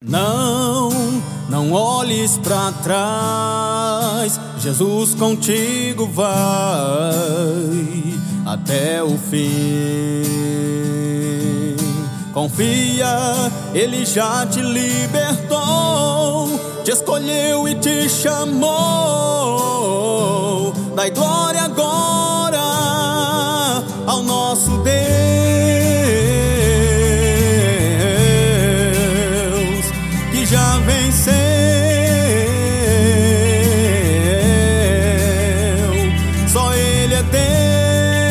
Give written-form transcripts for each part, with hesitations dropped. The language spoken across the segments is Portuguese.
Não, não olhes para trás, Jesus contigo vai até o fim. Confia, Ele já te libertou, te escolheu e te chamou. Dai glória agora ao nosso Deus, que já venceu. Só Ele é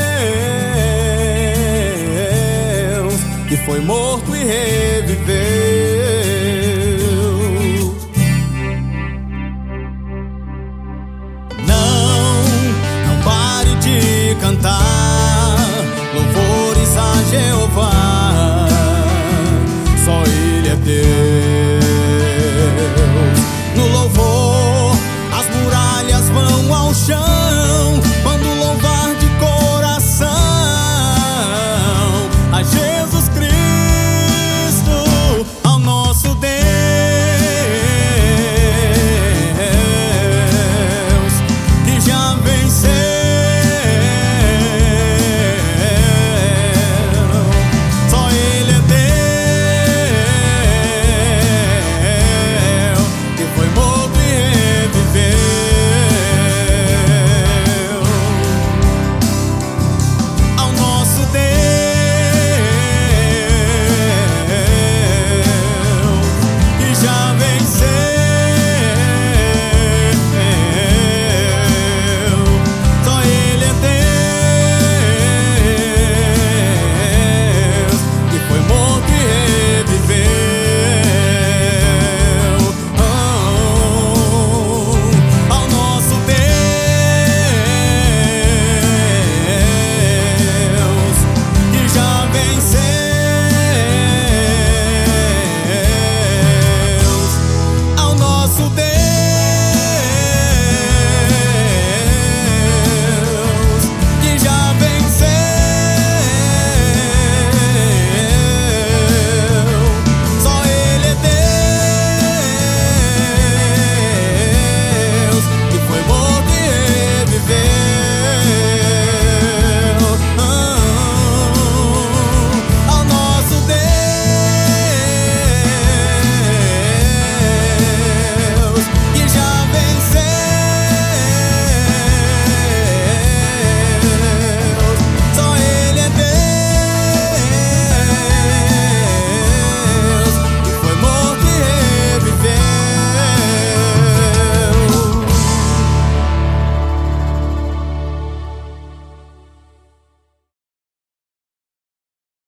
Deus, que foi morto e reviveu.